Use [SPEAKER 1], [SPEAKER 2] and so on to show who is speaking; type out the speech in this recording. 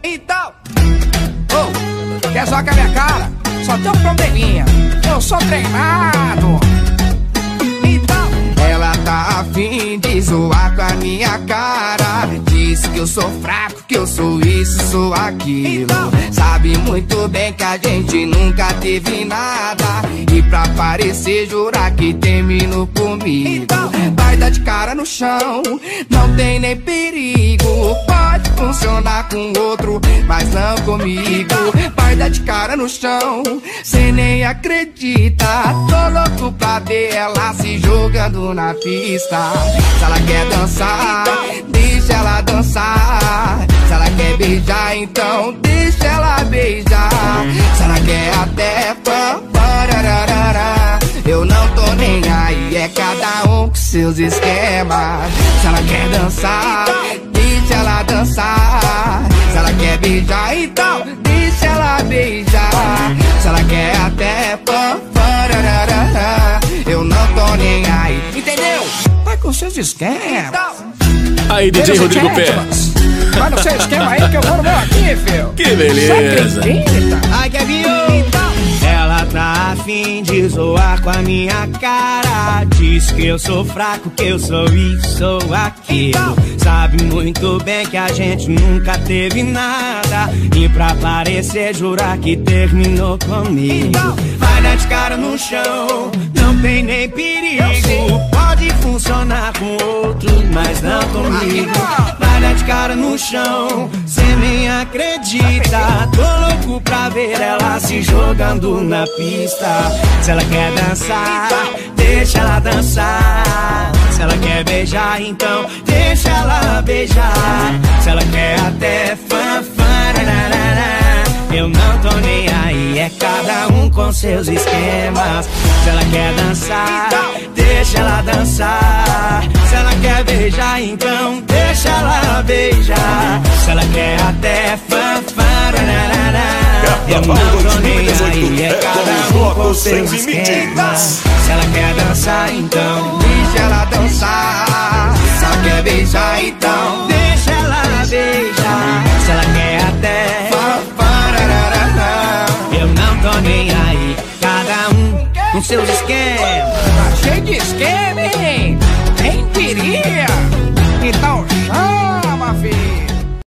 [SPEAKER 1] Então, quer zoar com a minha cara? Só tem um probleminha, eu sou treinado. Então, ela tá afim de zoar com a minha cara. Diz que eu sou fraco, que eu sou isso, sou aquilo. Então, sabe muito bem que a gente nunca teve nada. E pra parecer jurar que terminou comigo. Então, vai dar de cara no chão, não tem nem perigo. Pode funcionar com outro, mas não comigo. Vai dar de cara no chão, cê nem acredita. Tô louco pra ver ela se jogando na pista. Se ela quer dançar, deixa ela dançar. Se ela quer beijar, então deixa ela beijar. Se ela quer até eu não tô nem aí, é cada um com seus esquemas. Se ela quer dançar, deixa ela dançar. Se ela quer beijar, então deixa ela beijar. Se ela quer até eu não tô nem aí, entendeu? Vai com seus esquemas.
[SPEAKER 2] Aí, DJ Rodrigo Pé.
[SPEAKER 1] Vai no seu esquema aí que eu vou no meu aqui, filho.
[SPEAKER 2] Que beleza.
[SPEAKER 1] Ai, Kevinho.
[SPEAKER 3] Ela tá afim de zoar com a minha cara. Diz que eu sou fraco, que eu sou isso, sou aquilo. Sabe muito bem que a gente nunca teve nada. E pra parecer jurar que terminou comigo. Vai dar de cara no chão, não tem nem perigo. Pode funcionar com outros, mas não comigo. Vai dar de cara no chão, cê nem acredita. Tô louco pra ver ela se jogando na pista. Se ela quer dançar, deixa ela dançar. Se ela quer beijar, então deixa ela beijar. Se ela quer até eu não tô nem aí, é cada um com seus esquemas. Se ela quer dançar, deixa ela dançar. Se ela quer beijar, então deixa ela beijar. Se ela quer até eu não tô nem aí, é cada um com seus esquemas. Se ela quer dançar, então deixa ela dançar. Se ela quer beijar, então deixa ela beijar. Se ela quer até eu não tô nem aí, cada um com seus esquemas.
[SPEAKER 1] Tá cheio de esquema.